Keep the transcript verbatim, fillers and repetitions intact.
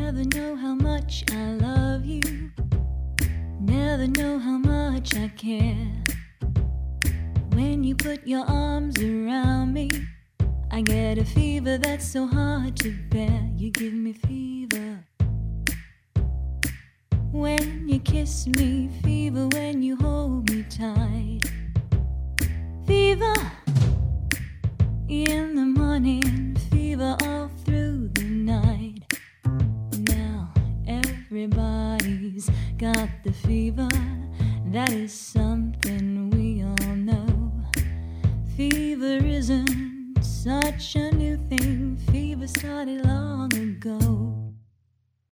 Never know how much I love you. Never know how much I care. When you put your arms around me, I get a fever that's so hard to bear. You give me fever when you kiss me, fever when you hold me tight. Fever in the morning, fever all through the night. Now everybody's got the fever, that is something we all know. Fever isn't such an